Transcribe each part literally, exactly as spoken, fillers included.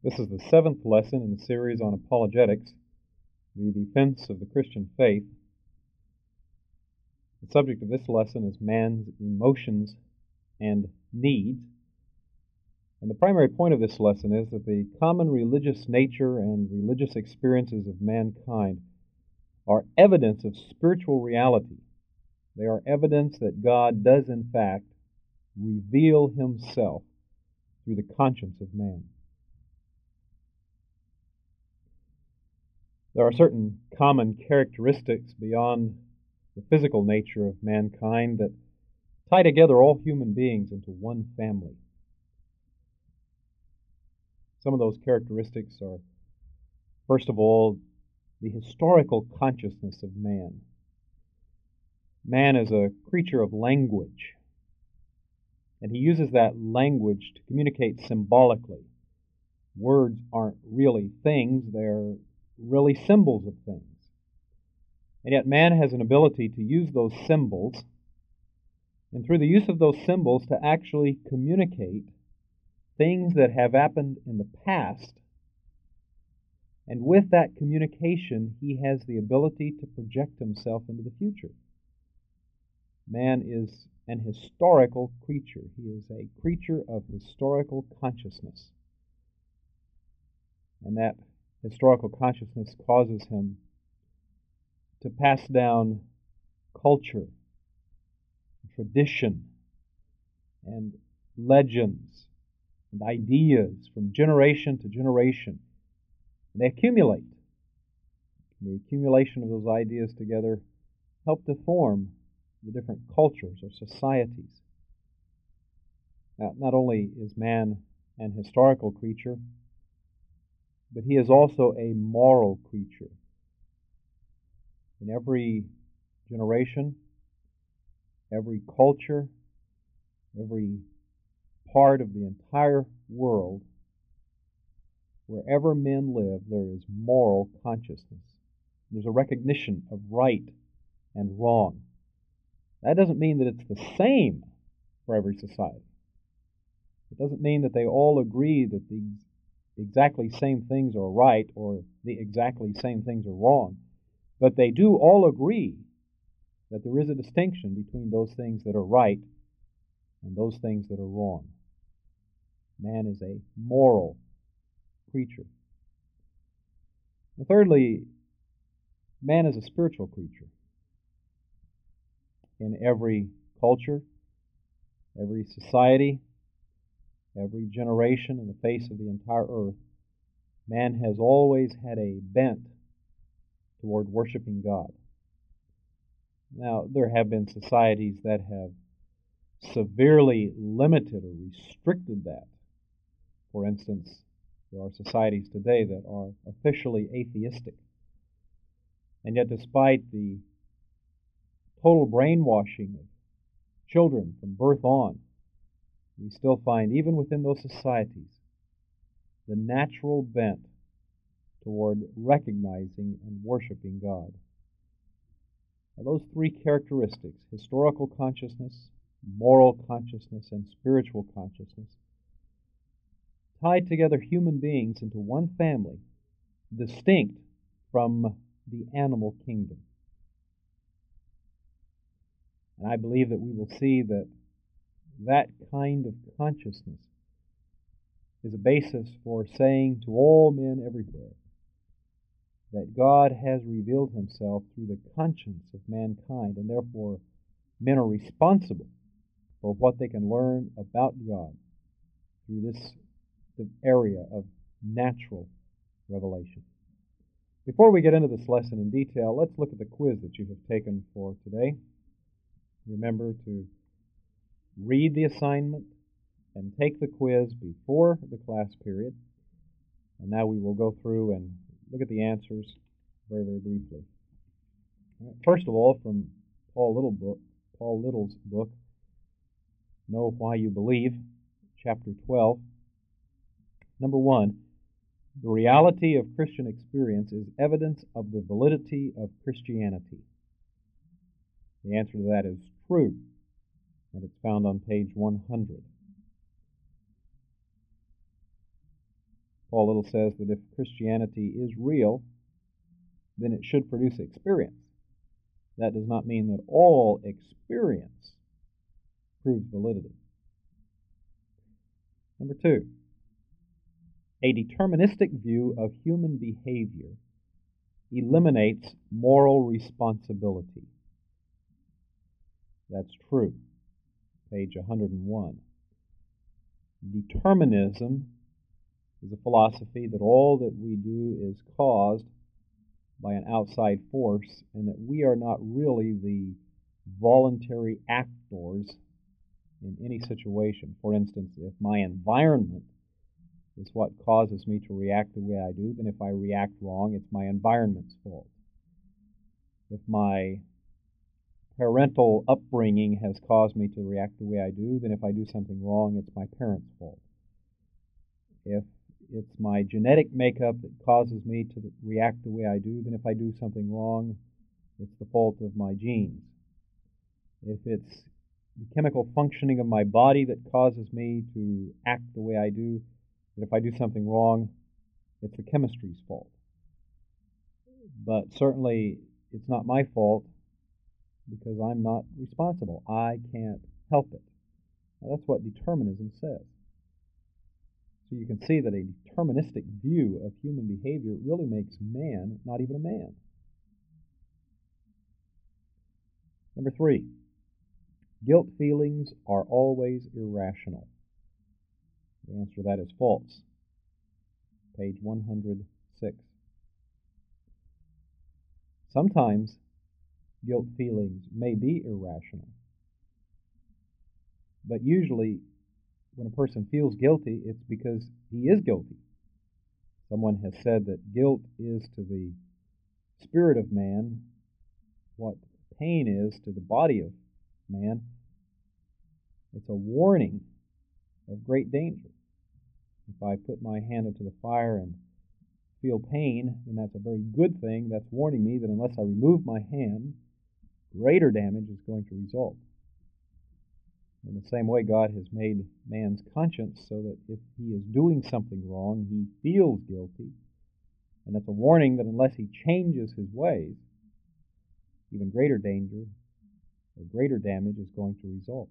This is the seventh lesson in the series on apologetics, the defense of the Christian faith. The subject of this lesson is man's emotions and needs. And the primary point of this lesson is that the common religious nature and religious experiences of mankind are evidence of spiritual reality. They are evidence that God does, in fact, reveal Himself through the conscience of man. There are certain common characteristics beyond the physical nature of mankind that tie together all human beings into one family. Some of those characteristics are, first of all, the historical consciousness of man. Man is a creature of language, and he uses that language to communicate symbolically. Words aren't really things, they're really symbols of things. And yet man has an ability to use those symbols, and through the use of those symbols to actually communicate things that have happened in the past. And with that communication, he has the ability to project himself into the future. Man is an historical creature. He is a creature of historical consciousness. And that historical consciousness causes him to pass down culture, tradition, and legends and ideas from generation to generation. And they accumulate. And the accumulation of those ideas together help to form the different cultures or societies. Now, not only is man an historical creature, but he is also a moral creature. In every generation, every culture, every part of the entire world, wherever men live, there is moral consciousness. There's a recognition of right and wrong. That doesn't mean that it's the same for every society. It doesn't mean that they all agree that the exactly same things are right or the exactly same things are wrong. But they do all agree that there is a distinction between those things that are right and those things that are wrong. Man is a moral creature. And thirdly, man is a spiritual creature. In every culture, every society, every generation in the face of the entire earth, man has always had a bent toward worshiping God. Now, there have been societies that have severely limited or restricted that. For instance, there are societies today that are officially atheistic. And yet, despite the total brainwashing of children from birth on, we still find, even within those societies, the natural bent toward recognizing and worshiping God. Now, those three characteristics, historical consciousness, moral consciousness, and spiritual consciousness, tie together human beings into one family, distinct from the animal kingdom. And I believe that we will see that that kind of consciousness is a basis for saying to all men everywhere that God has revealed Himself through the conscience of mankind, and therefore men are responsible for what they can learn about God through this area of natural revelation. Before we get into this lesson in detail, let's look at the quiz that you have taken for today. Remember to read the assignment and take the quiz before the class period. And now we will go through and look at the answers very, very briefly. First of all, from Paul Little book, Paul Little's book, Know Why You Believe, chapter twelve. Number one, the reality of Christian experience is evidence of the validity of Christianity. The answer to that is true, and it's found on page one hundred. Paul Little says that if Christianity is real, then it should produce experience. That does not mean that all experience proves validity. Number two, a deterministic view of human behavior eliminates moral responsibility. That's true. Page one hundred one. Determinism is a philosophy that all that we do is caused by an outside force, and that we are not really the voluntary actors in any situation. For instance, if my environment is what causes me to react the way I do, then if I react wrong, it's my environment's fault. If my parental upbringing has caused me to react the way I do, then if I do something wrong, it's my parents' fault. If it's my genetic makeup that causes me to react the way I do, then if I do something wrong, it's the fault of my genes. If it's the chemical functioning of my body that causes me to act the way I do, then if I do something wrong, it's the chemistry's fault. But certainly it's not my fault because I'm not responsible. I can't help it. Now, that's what determinism says. So you can see that a deterministic view of human behavior really makes man not even a man. Number three, guilt feelings are always irrational. The answer to that is false. Page one hundred six. Sometimes guilt feelings may be irrational, but usually when a person feels guilty, it's because he is guilty. Someone has said that guilt is to the spirit of man what pain is to the body of man. It's a warning of great danger. If I put my hand into the fire and feel pain, then that's a very good thing. That's warning me that unless I remove my hand, greater damage is going to result. In the same way, God has made man's conscience so that if he is doing something wrong, he feels guilty. And that's a warning that unless he changes his ways, even greater danger or greater damage is going to result.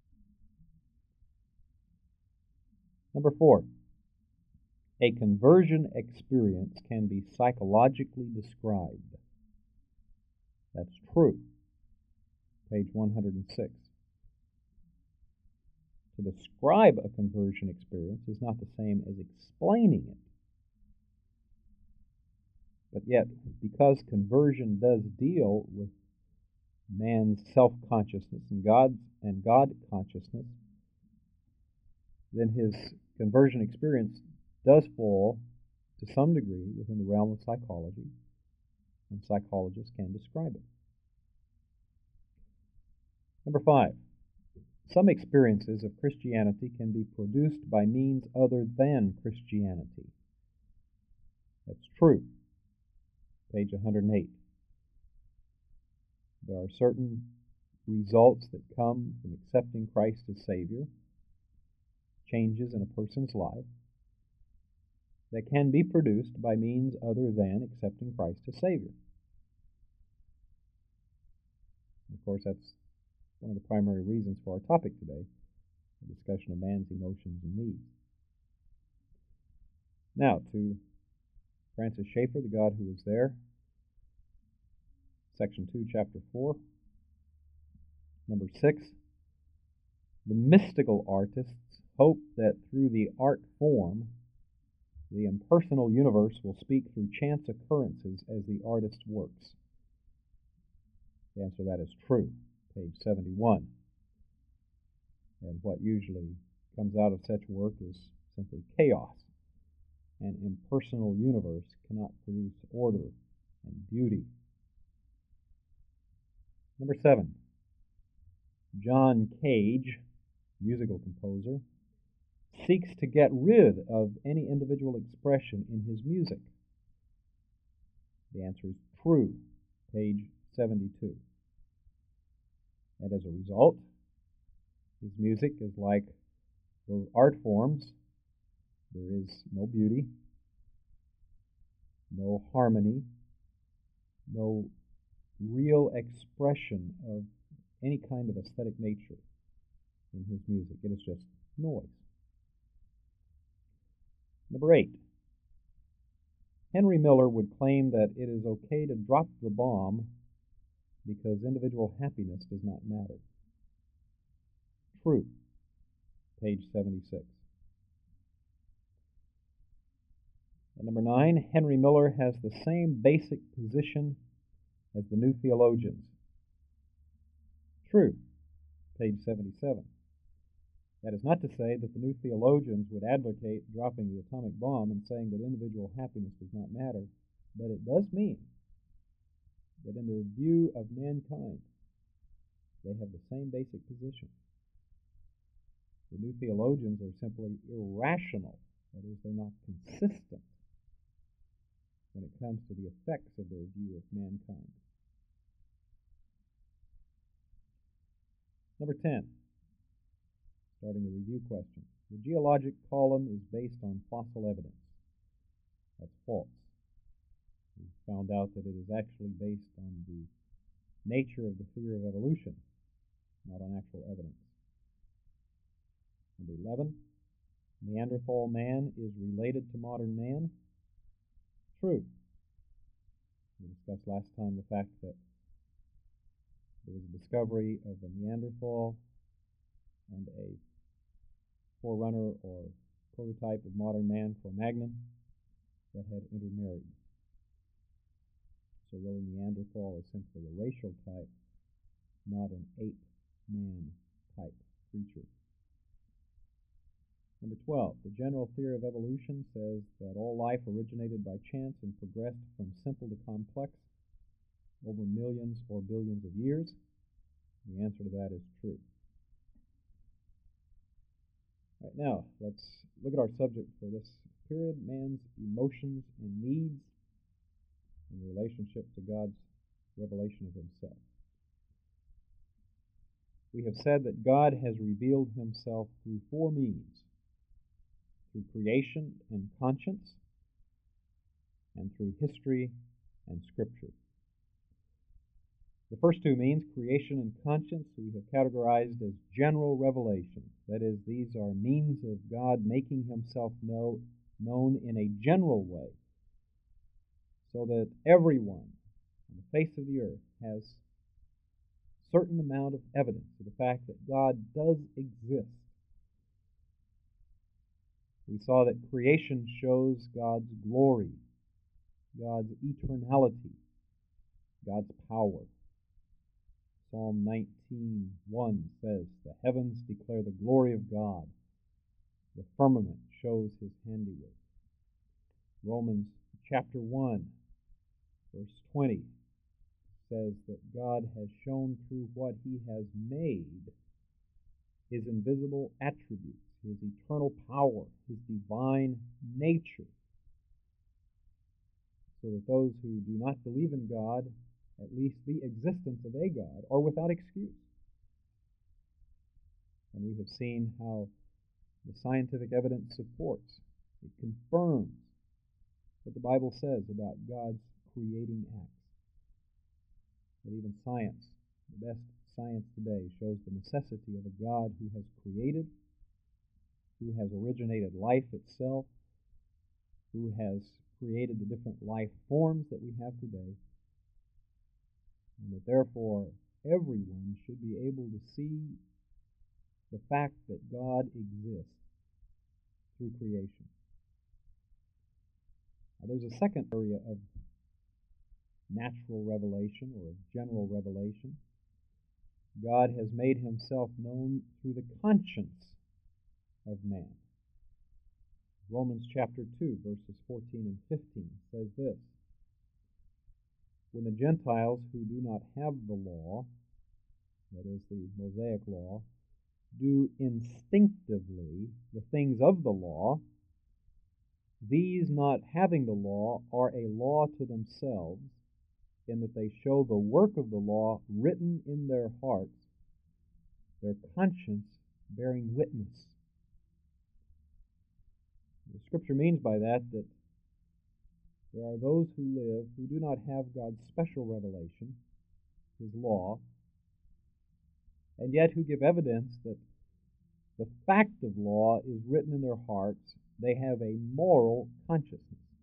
Number four, a conversion experience can be psychologically described. That's true. Page one hundred six. To describe a conversion experience is not the same as explaining it. But yet, because conversion does deal with man's self-consciousness and God's and God consciousness, then his conversion experience does fall to some degree within the realm of psychology, and psychologists can describe it. Number five, some experiences of Christianity can be produced by means other than Christianity. That's true. Page one hundred eight. There are certain results that come from accepting Christ as Savior, changes in a person's life, that can be produced by means other than accepting Christ as Savior. Of course, that's one of the primary reasons for our topic today, the discussion of man's emotions and needs. Now, to Francis Schaeffer, the God who is there, section two, chapter four, number six. The mystical artists hope that through the art form, the impersonal universe will speak through chance occurrences as the artist works. The answer to that is true. Page seventy-one. And what usually comes out of such work is simply chaos. An impersonal universe cannot produce order and beauty. Number seven, John Cage, musical composer, seeks to get rid of any individual expression in his music. The answer is true. Page seventy-two. And as a result, his music is like those art forms There is no beauty, no harmony, no real expression of any kind of aesthetic nature in his music. It is just noise. Number eight, Henry Miller would claim that it is okay to drop the bomb because individual happiness does not matter. True. Page seventy-six. And number nine, Henry Miller has the same basic position as the New Theologians. True. Page seventy-seven. That is not to say that the New Theologians would advocate dropping the atomic bomb and saying that individual happiness does not matter, but it does mean that in their view of mankind, they have the same basic position. The New Theologians are simply irrational, that is, they're not consistent when it comes to the effects of their view of mankind. Number ten, starting the review question. The geologic column is based on fossil evidence. That's false. We found out that it is actually based on the nature of the theory of evolution, not on actual evidence. Number eleven, Neanderthal man is related to modern man. True. We discussed last time the fact that there was a discovery of a Neanderthal and a forerunner or prototype of modern man, Cro-Magnon, that had intermarried. So really Neanderthal is simply a racial type, not an ape-man type creature. Number twelve, the general theory of evolution says that all life originated by chance and progressed from simple to complex over millions or billions of years. The answer to that is true. All right, now, let's look at our subject for this period, man's emotions and needs in relationship to God's revelation of himself. We have said that God has revealed himself through four means: through creation and conscience, and through history and scripture. The first two means, creation and conscience, we have categorized as general revelation. That is, these are means of God making himself know, known in a general way, so that everyone on the face of the earth has a certain amount of evidence of the fact that God does exist. We saw that creation shows God's glory, God's eternality, God's power. Psalm nineteen one says, "The heavens declare the glory of God. The firmament shows his handiwork." Romans chapter one, verse twenty says that God has shown through what he has made his invisible attributes, his eternal power, his divine nature, so that those who do not believe in God, at least the existence of a God, are without excuse. And we have seen how the scientific evidence supports, it confirms what the Bible says about God's creating acts. That even science, the best science today, shows the necessity of a God who has created, who has originated life itself, who has created the different life forms that we have today, and that therefore everyone should be able to see the fact that God exists through creation. Now, there's a second area of natural revelation or of general revelation. God has made himself known through the conscience of man. Romans chapter two, verses fourteen and fifteen says this: "When the Gentiles who do not have the law," that is the Mosaic law, "do instinctively the things of the law, these not having the law are a law to themselves, in that they show the work of the law written in their hearts, their conscience bearing witness." The Scripture means by that that there are those who live who do not have God's special revelation, His law, and yet who give evidence that the fact of law is written in their hearts. They have a moral consciousness.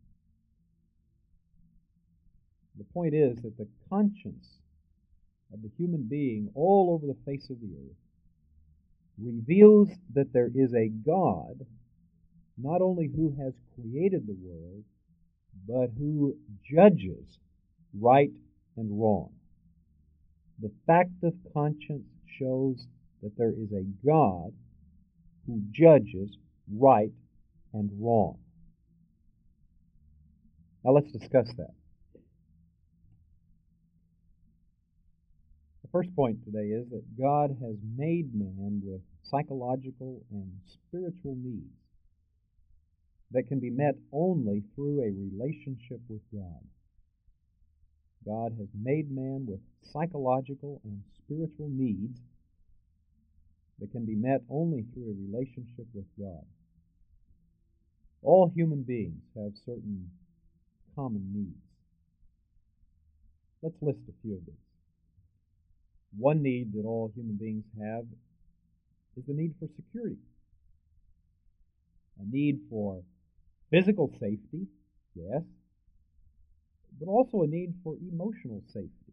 The point is that the conscience of the human being all over the face of the earth reveals that there is a God, not only who has created the world, but who judges right and wrong. The fact of conscience shows that there is a God who judges right and wrong. Now let's discuss that. The first point today is that God has made man with psychological and spiritual needs that can be met only through a relationship with God. God has made man with psychological and spiritual needs that can be met only through a relationship with God. All human beings have certain common needs. Let's list a few of these. One need that all human beings have is the need for security. A need for physical safety, yes, but also a need for emotional safety.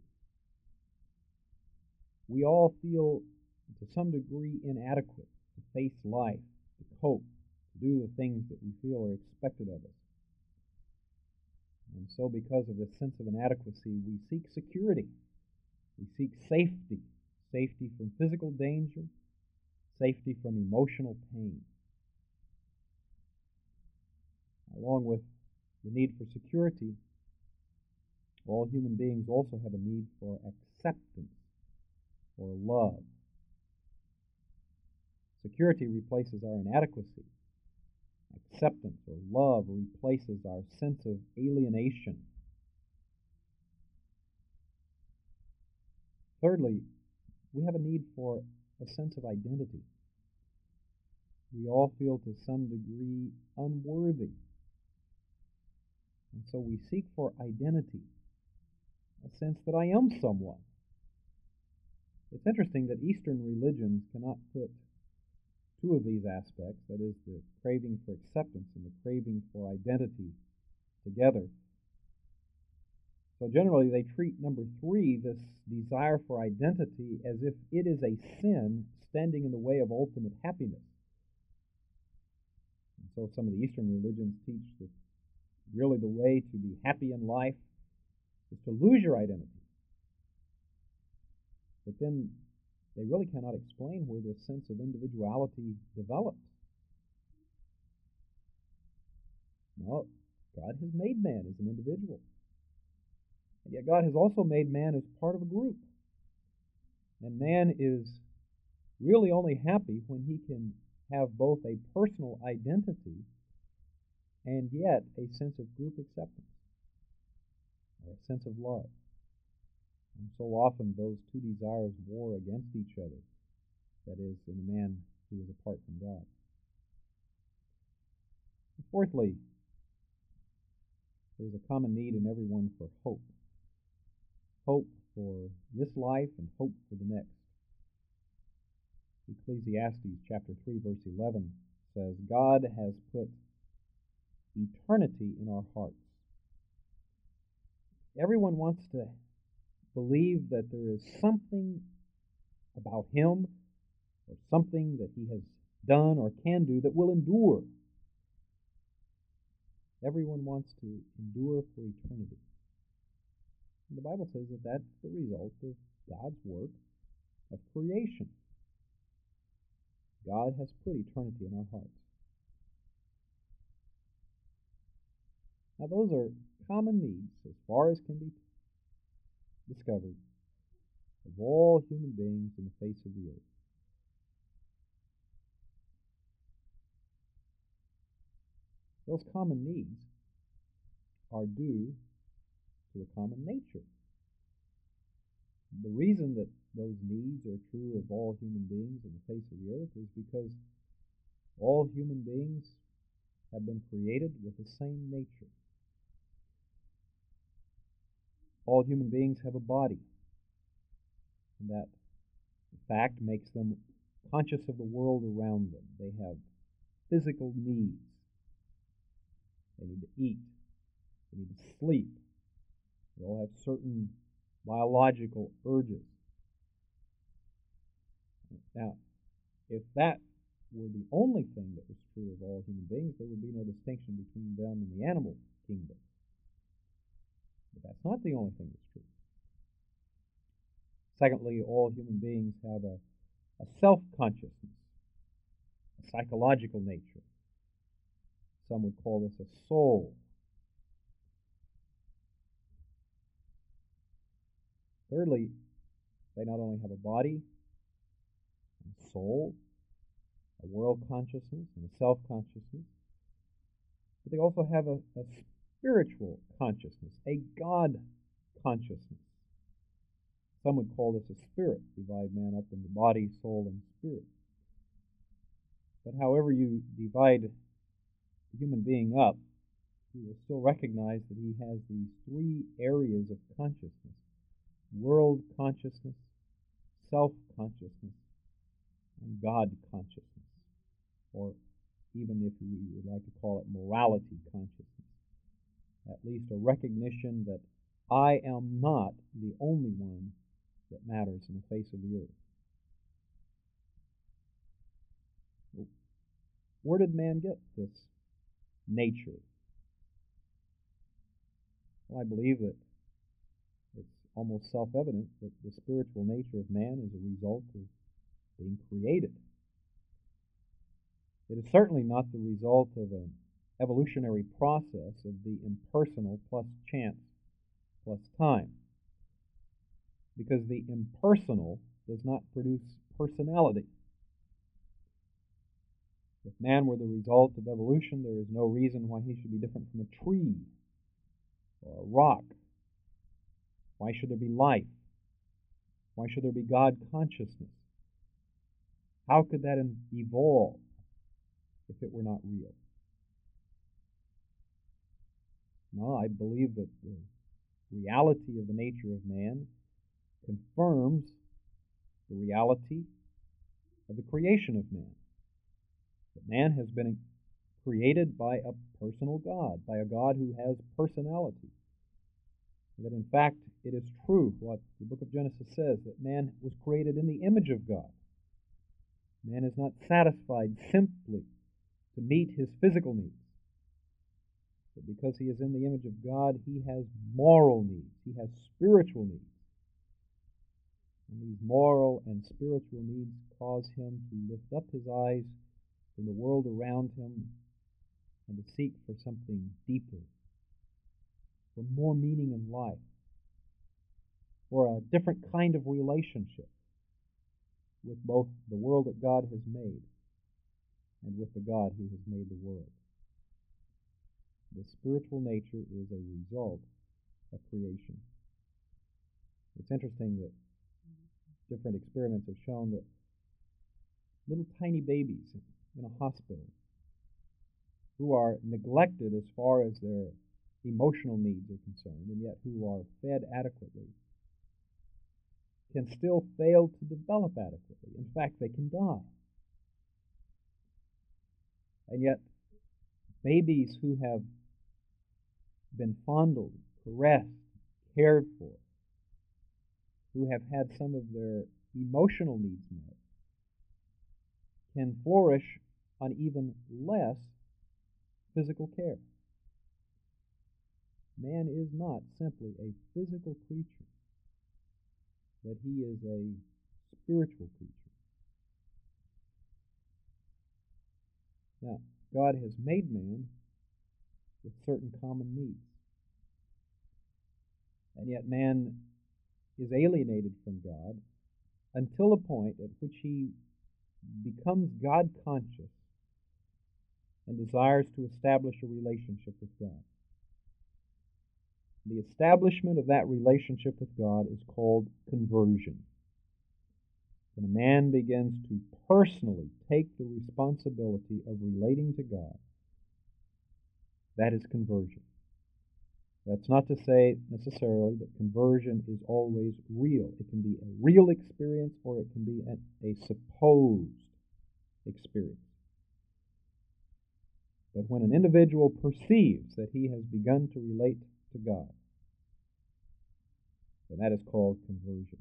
We all feel to some degree inadequate to face life, to cope, to do the things that we feel are expected of us. And so because of this sense of inadequacy, we seek security. We seek safety, safety from physical danger, safety from emotional pain. Along with the need for security, all human beings also have a need for acceptance or love. Security replaces our inadequacy. Acceptance or love replaces our sense of alienation. Thirdly, we have a need for a sense of identity. We all feel to some degree unworthy. And so we seek for identity, a sense that I am someone. It's interesting that Eastern religions cannot put two of these aspects, that is, the craving for acceptance and the craving for identity, together. So generally they treat number three, this desire for identity, as if it is a sin standing in the way of ultimate happiness. And so some of the Eastern religions teach that really the way to be happy in life is to lose your identity. But then they really cannot explain where this sense of individuality develops. No, God has made man as an individual. And yet God has also made man as part of a group. And man is really only happy when he can have both a personal identity and yet a sense of group acceptance or a sense of love. And so often those two desires war against each other, that is, in a man who is apart from God. And fourthly, there's a common need in everyone for hope. Hope for this life and hope for the next. Ecclesiastes chapter three, verse eleven says, God has put eternity in our hearts. Everyone wants to believe that there is something about him or something that he has done or can do that will endure. Everyone wants to endure for eternity. And the Bible says that that's the result of God's work of creation. God has put eternity in our hearts. Now those are common needs, as far as can be discovered, of all human beings in the face of the earth. Those common needs are due to a common nature. The reason that those needs are true of all human beings in the face of the earth is because all human beings have been created with the same nature. All human beings have a body, and that fact makes them conscious of the world around them. They have physical needs. They need to eat. They need to sleep. They all have certain biological urges. Now, if that were the only thing that was true of all human beings, there would be no distinction between them and the animal kingdom. But that's not the only thing that's true. Secondly, all human beings have a, a self-consciousness, a psychological nature. Some would call this a soul. Thirdly, they not only have a body, a soul, a world consciousness, and a self-consciousness, but they also have a, a spiritual consciousness, a God consciousness. Some would call this a spirit, divide man up into body, soul, and spirit. But however you divide the human being up, you will still recognize that he has these three areas of consciousness: world consciousness, self-consciousness, and God consciousness, or even if we would like to call it morality consciousness, at least a recognition that I am not the only one that matters in the face of the earth. Where did man get this nature? Well, I believe that it's almost self-evident that the spiritual nature of man is a result of being created. It is certainly not the result of an evolutionary process of the impersonal plus chance plus time, because the impersonal does not produce personality. If man were the result of evolution, there is no reason why he should be different from a tree or a rock. Why should there be life? Why should there be God consciousness? How could that evolve if it were not real? No, I believe that the reality of the nature of man confirms the reality of the creation of man. That man has been created by a personal God, by a God who has personality. That in fact it is true what the book of Genesis says, that man was created in the image of God. Man is not satisfied simply to meet his physical needs, but because he is in the image of God, he has moral needs, he has spiritual needs. And these moral and spiritual needs cause him to lift up his eyes from the world around him and to seek for something deeper, for more meaning in life, for a different kind of relationship with both the world that God has made and with the God who has made the world. The spiritual nature is a result of creation. It's interesting that different experiments have shown that little tiny babies in a hospital who are neglected as far as their emotional needs are concerned, and yet who are fed adequately, can still fail to develop adequately. In fact, they can die. And yet, babies who have been fondled, caressed, cared for, who have had some of their emotional needs met, can flourish on even less physical care. Man is not simply a physical creature, but he is a spiritual creature. Now, God has made man with certain common needs. And yet man is alienated from God until a point at which he becomes God conscious and desires to establish a relationship with God. The establishment of that relationship with God is called conversion. When a man begins to personally take the responsibility of relating to God, That is conversion. That's not to say necessarily that conversion is always real. It can be a real experience or it can be a, a supposed experience. But when an individual perceives that he has begun to relate to God, then that is called conversion.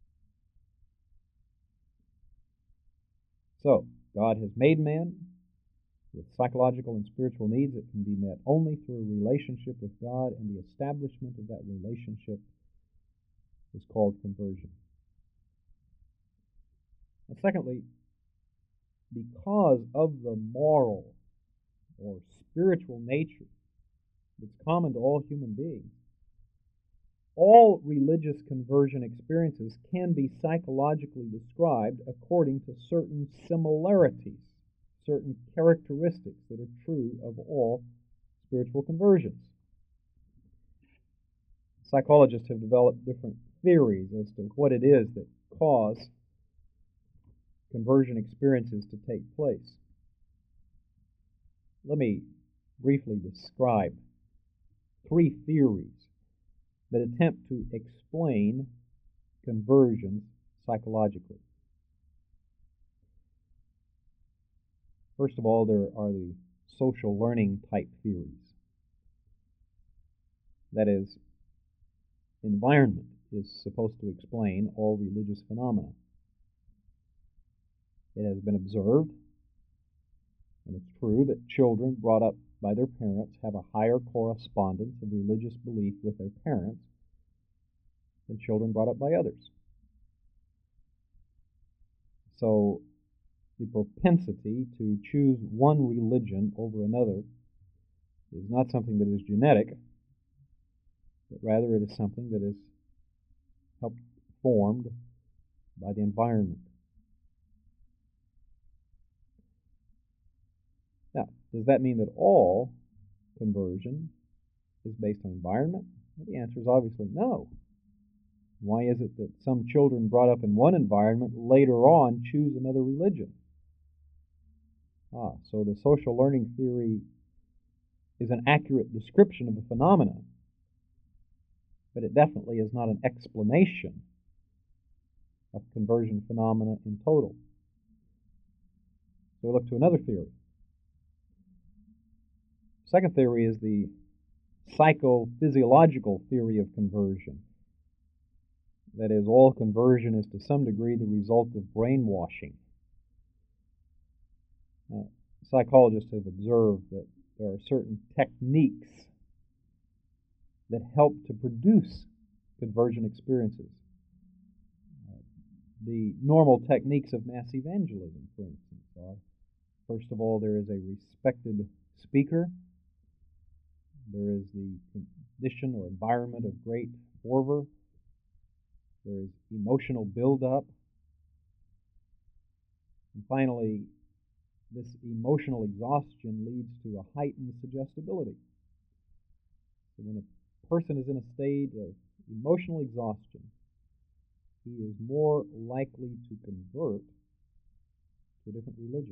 So, God has made man with psychological and spiritual needs that can be met only through a relationship with God, and the establishment of that relationship is called conversion. And secondly, because of the moral or spiritual nature that's common to all human beings, all religious conversion experiences can be psychologically described according to certain similarities, certain characteristics that are true of all spiritual conversions. Psychologists have developed different theories as to what it is that cause conversion experiences to take place. Let me briefly describe three theories that attempt to explain conversions psychologically. First of all, there are the social learning type theories. That is, environment is supposed to explain all religious phenomena. It has been observed, and it's true, that children brought up by their parents have a higher correspondence of religious belief with their parents than children brought up by others. So the propensity to choose one religion over another is not something that is genetic, but rather it is something that is helped formed by the environment. Now, does that mean that all conversion is based on environment? Well, the answer is obviously no. Why is it that some children brought up in one environment later on choose another religion? Ah, so the social learning theory is an accurate description of a phenomenon, but it definitely is not an explanation of conversion phenomena in total. So we look to another theory. Second theory is the psychophysiological theory of conversion. That is, all conversion is to some degree the result of brainwashing. Now, psychologists have observed that there are certain techniques that help to produce conversion experiences. Uh, the normal techniques of mass evangelism, for instance, are, first of all, there is a respected speaker. There is the condition or environment of great fervor. There is emotional buildup. And finally, this emotional exhaustion leads to a heightened suggestibility. So when a person is in a state of emotional exhaustion, he is more likely to convert to a different religion.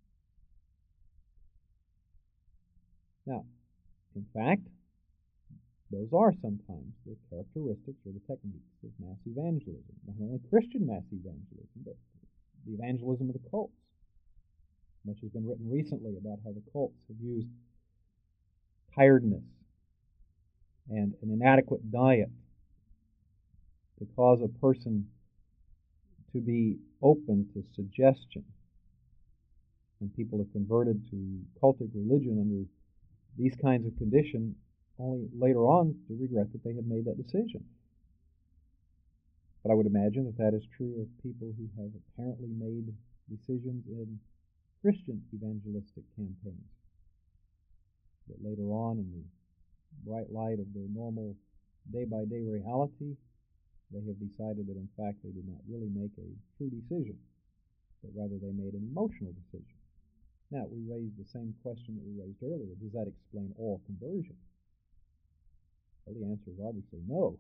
Now, in fact, those are sometimes the characteristics or the techniques of mass evangelism. Not only Christian mass evangelism, but the evangelism of the cults. Much has been written recently about how the cults have used tiredness and an inadequate diet to cause a person to be open to suggestion. And people have converted to cultic religion under these kinds of conditions, only later on to regret that they had made that decision. But I would imagine that that is true of people who have apparently made decisions in Christian evangelistic campaigns, that later on, in the bright light of their normal day-by-day reality, they have decided that in fact they did not really make a true decision, but rather they made an emotional decision. Now, we raised the same question that we raised earlier. Does that explain all conversion? Well, the answer is obviously no.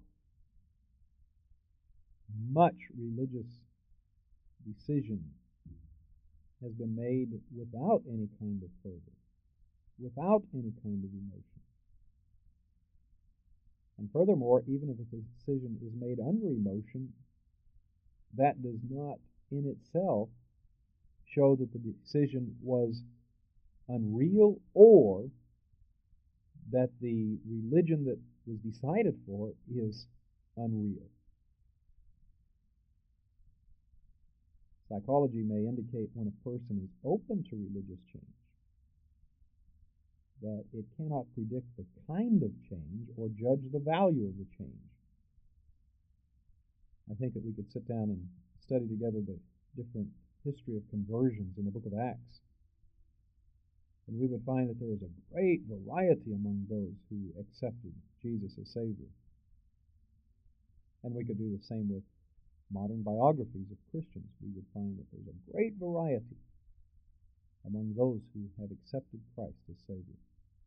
Much religious decision has been made without any kind of fervor. without any kind of emotion. And furthermore, even if a decision is made under emotion, that does not in itself show that the decision was unreal or that the religion that was decided for is unreal. Psychology may indicate when a person is open to religious change, but it cannot predict the kind of change or judge the value of the change. I think that we could sit down and study together the different history of conversions in the book of Acts, and we would find that there is a great variety among those who accepted Jesus as Savior. And we could do the same with modern biographies of Christians. We would find that there's a great variety among those who have accepted Christ as Savior.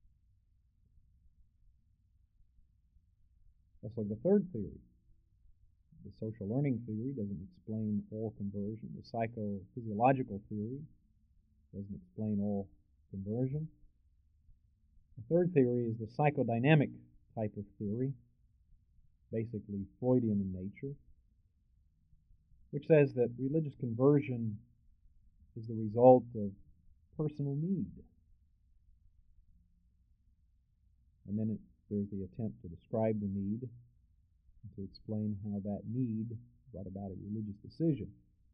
Let's look at the third theory. The social learning theory doesn't explain all conversion. The psychophysiological theory doesn't explain all conversion. The third theory is the psychodynamic type of theory, basically Freudian in nature, which says that religious conversion is the result of personal need. And then it, there's the attempt to describe the need and to explain how that need brought about a religious decision.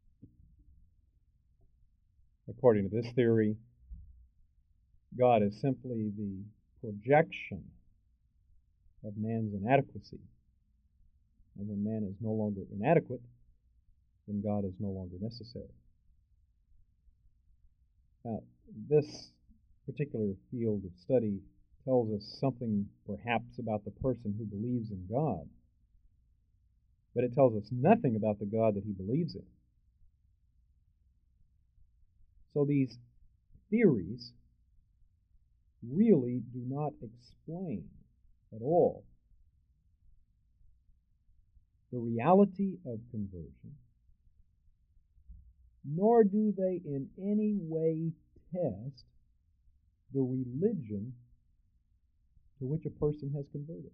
According to this theory, God is simply the projection of man's inadequacy. And when man is no longer inadequate, then God is no longer necessary. Now, this particular field of study tells us something perhaps about the person who believes in God, but it tells us nothing about the God that he believes in. So these theories really do not explain at all the reality of conversion, nor do they in any way test the religion to which a person has converted.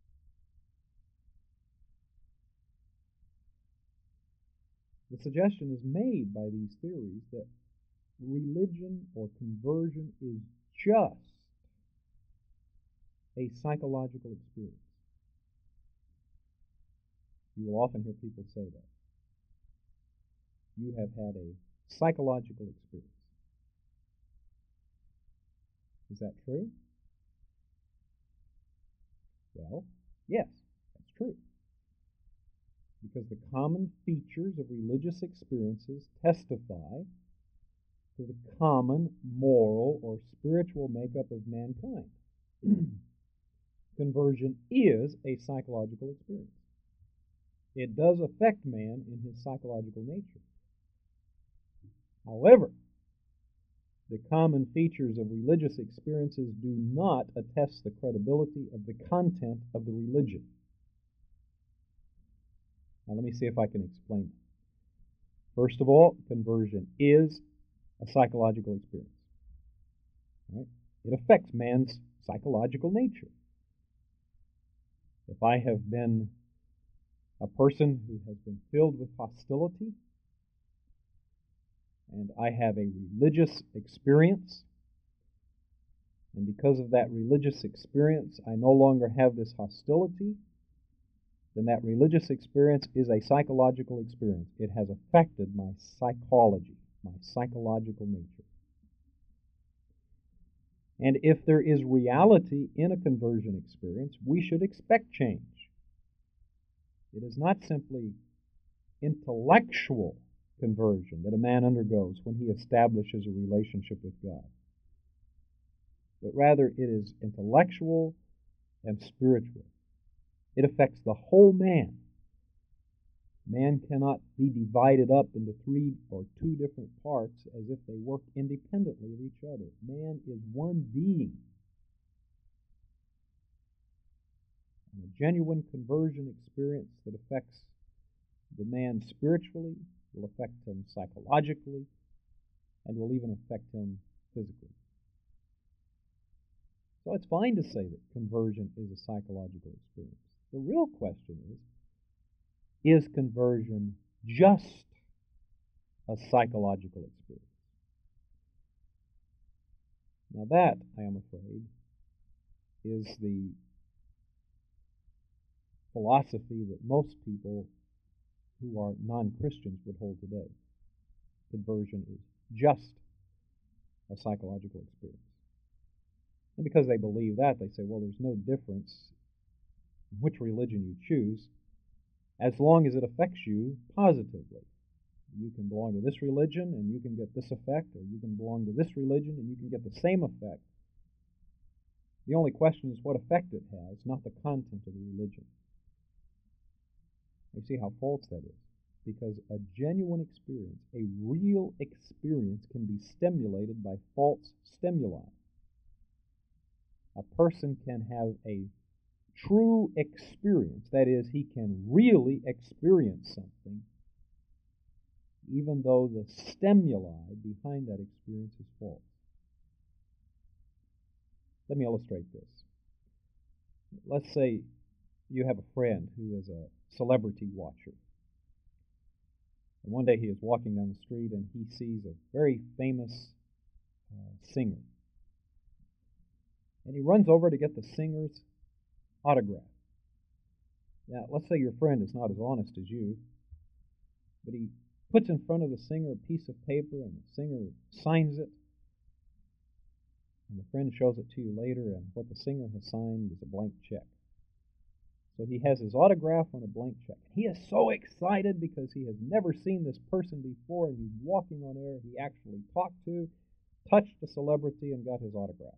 The suggestion is made by these theories that religion or conversion is just a psychological experience. You will often hear people say that. You have had a psychological experience. Is that true? Well, yes, that's true. Because the common features of religious experiences testify to the common moral or spiritual makeup of mankind. Conversion is a psychological experience. It does affect man in his psychological nature. However, the common features of religious experiences do not attest the credibility of the content of the religion. Now let me see if I can explain it. First of all, conversion is a psychological experience. Right? It affects man's psychological nature. If I have been a person who has been filled with hostility, and I have a religious experience, and because of that religious experience I no longer have this hostility, then that religious experience is a psychological experience. It has affected my psychology, my psychological nature. And if there is reality in a conversion experience, we should expect change. It is not simply intellectual conversion that a man undergoes when he establishes a relationship with God, but rather it is intellectual and spiritual. It affects the whole man. Man cannot be divided up into three or two different parts as if they work independently of each other. Man is one being. And a genuine conversion experience that affects the man spiritually will affect him psychologically and will even affect him physically. So it's fine to say that conversion is a psychological experience. The real question is, is conversion just a psychological experience? Now that, I am afraid, is the philosophy that most people who are non-Christians would hold today. Conversion is just a psychological experience. And because they believe that, they say, well, there's no difference in which religion you choose as long as it affects you positively. You can belong to this religion and you can get this effect, or you can belong to this religion and you can get the same effect. The only question is what effect it has, not the content of the religion. You see how false that is? Because a genuine experience, a real experience, can be stimulated by false stimuli. A person can have a true experience, that is, he can really experience something, even though the stimuli behind that experience is false. Let me illustrate this. Let's say you have a friend who is a celebrity watcher. And one day he is walking down the street and he sees a very famous uh, singer. And he runs over to get the singer's autograph. Now, let's say your friend is not as honest as you, but he puts in front of the singer a piece of paper and the singer signs it. And the friend shows it to you later, and what the singer has signed is a blank check. So he has his autograph on a blank check. He is so excited because he has never seen this person before, and he's walking on air he actually talked to, touched the celebrity, and got his autograph.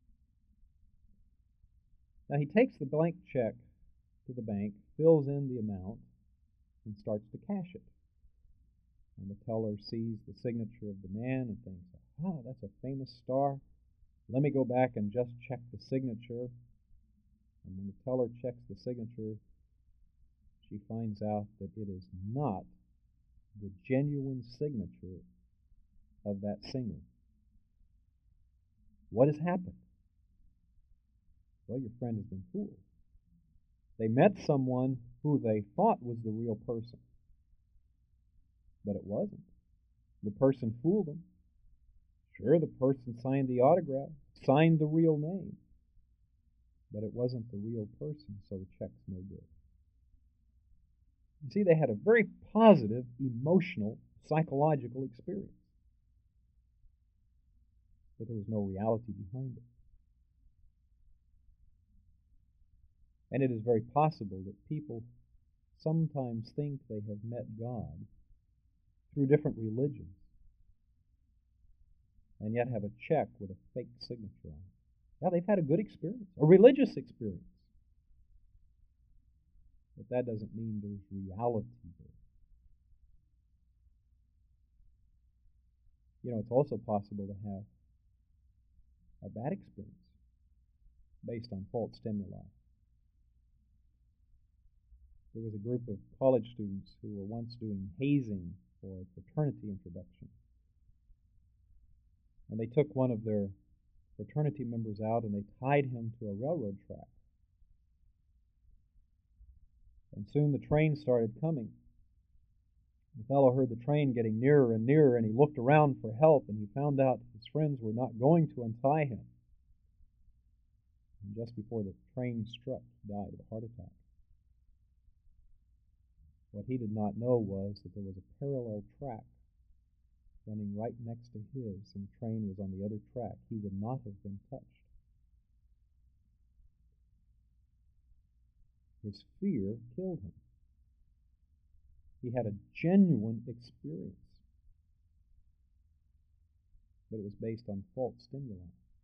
Now he takes the blank check to the bank, fills in the amount, and starts to cash it. And the teller sees the signature of the man and thinks, oh, that's a famous star. Let me go back and just check the signature. And when the teller checks the signature, she finds out that it is not the genuine signature of that singer. What has happened? Well, your friend has been fooled. They met someone who they thought was the real person, but it wasn't. The person fooled them. Sure, the person signed the autograph, signed the real name, but it wasn't the real person, so the check's no good. You see, they had a very positive, emotional, psychological experience, but there was no reality behind it. And it is very possible that people sometimes think they have met God through different religions and yet have a check with a fake signature on it. Yeah, they've had a good experience, a religious experience. But that doesn't mean there's reality there. You know, it's also possible to have a bad experience based on false stimuli. There was a group of college students who were once doing hazing for fraternity introduction. And they took one of their fraternity members out and they tied him to a railroad track. And soon the train started coming. The fellow heard the train getting nearer and nearer, and he looked around for help, and he found out his friends were not going to untie him. And just before the train struck, he died of a heart attack. What he did not know was that there was a parallel track running right next to his, and the train was on the other track. He would not have been touched. His fear killed him. He had a genuine experience, but it was based on false stimuli.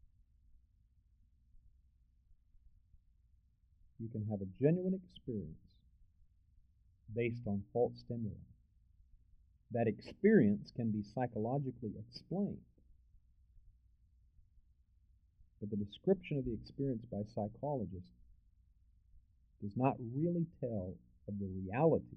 You can have a genuine experience based on false stimuli. That experience can be psychologically explained, but the description of the experience by psychologists does not really tell of the reality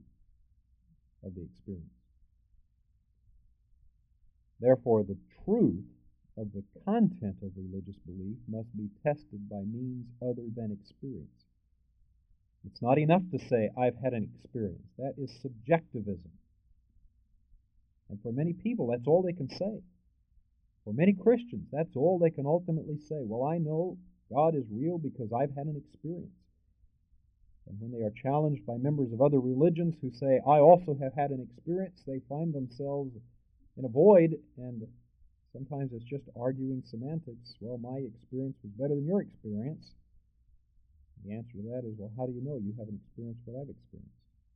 of the experience. Therefore, the truth of the content of religious belief must be tested by means other than experience. It's not enough to say, I've had an experience. That is subjectivism. And for many people, that's all they can say. For many Christians, that's all they can ultimately say. Well, I know God is real because I've had an experience. And when they are challenged by members of other religions who say, I also have had an experience, they find themselves in a void, and sometimes it's just arguing semantics. Well, my experience was better than your experience. The answer to that is, well, how do you know you haven't experienced what I've experienced?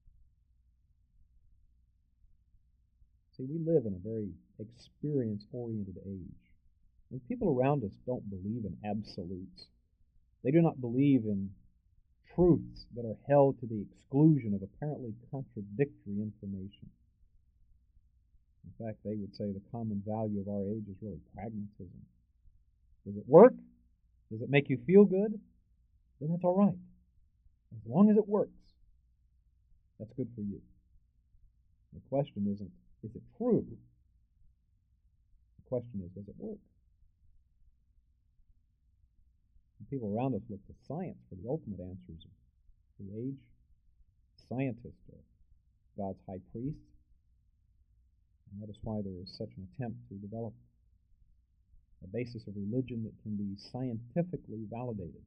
See, we live in a very experience-oriented age. And people around us don't believe in absolutes. They do not believe in truths that are held to the exclusion of apparently contradictory information. In fact, they would say the common value of our age is really pragmatism. Does it work? Does it make you feel good? Then that's all right. As long as it works, that's good for you. The question isn't, is it true? The question is, does it work? And people around us look to science for the ultimate answers of the age. Scientists are God's high priests, and that is why there is such an attempt to develop a basis of religion that can be scientifically validated.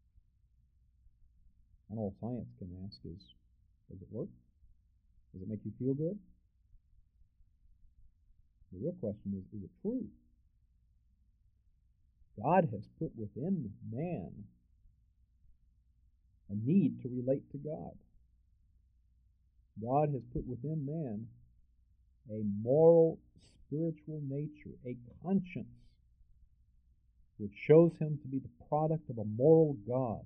And all science can ask is, does it work? Does it make you feel good? The real question is, is it true? God has put within man a need to relate to God. God has put within man a moral, spiritual nature, a conscience, which shows him to be the product of a moral God.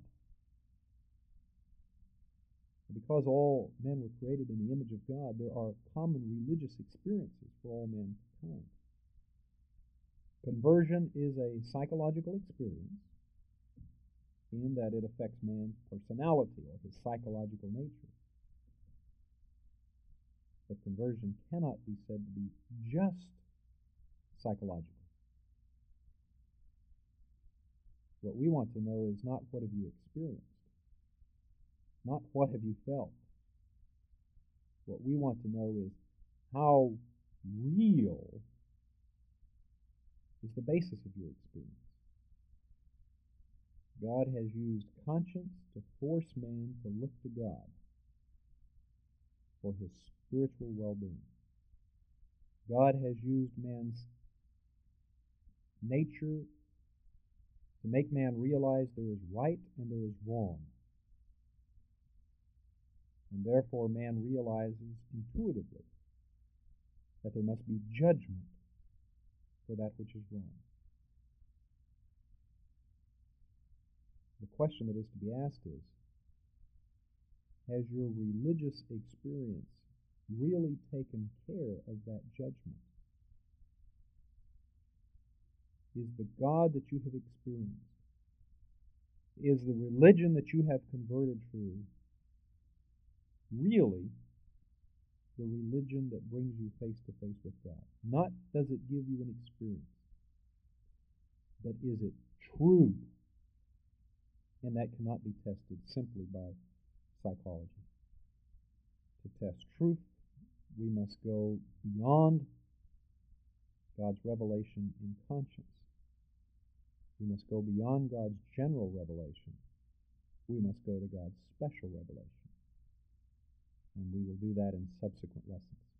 Because all men were created in the image of God, there are common religious experiences for all mankind. Conversion is a psychological experience in that it affects man's personality or his psychological nature. But conversion cannot be said to be just psychological. What we want to know is not what have you experienced, not what have you felt. What we want to know is how real is the basis of your experience. God has used conscience to force man to look to God for his spiritual well-being. God has used man's nature to make man realize there is right and there is wrong. And therefore man realizes intuitively that there must be judgment for that which is wrong. The question that is to be asked is, has your religious experience really taken care of that judgment? Is the God that you have experienced, is the religion that you have converted to really the religion that brings you face to face with God? Not does it give you an experience, but is it true? And that cannot be tested simply by psychology. To test truth, we must go beyond God's revelation in conscience. We must go beyond God's general revelation. We must go to God's special revelation. And we will do that in subsequent lessons.